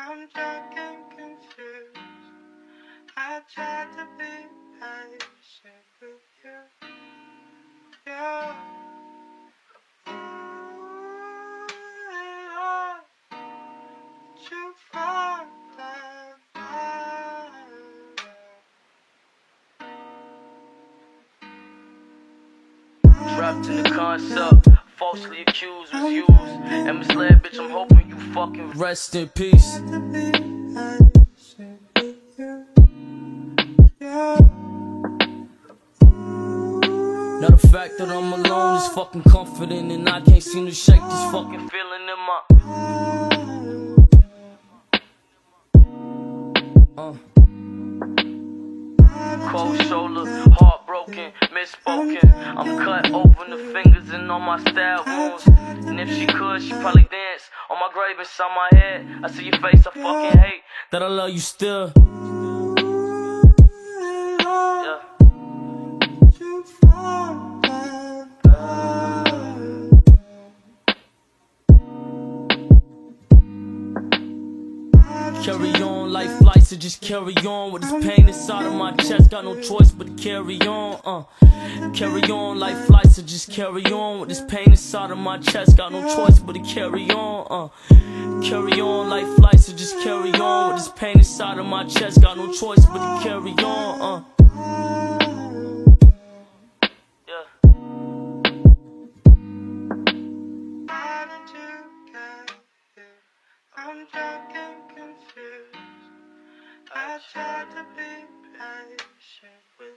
I'm drunk and confused. I tried to be patient with you. Yeah. You fall down. Trapped in the concept, falsely accused, was used and misled, bitch. I'm hoping you fucking rest in peace. Now the fact that I'm alone is fucking comforting, and I can't seem to shake this fucking feeling in my cold shoulder, heartbroken, misspoken. I'm cut open, the fingers and all my stab wounds. And if she could, she'd probably dance on my grave inside my head. I see your face, I fucking hate that I love you still. Yeah. Carry on, life flights, so just carry on with this pain inside of my chest. Got no choice but to carry on. Carry on, life flights, so just carry on with this pain inside of my chest. Got no choice but to carry on. Carry on, life flights, so just carry on with this pain inside of my chest. Got no choice but to carry on. Yeah. How did you get here? I'm drunk and confused. I tried to be patient with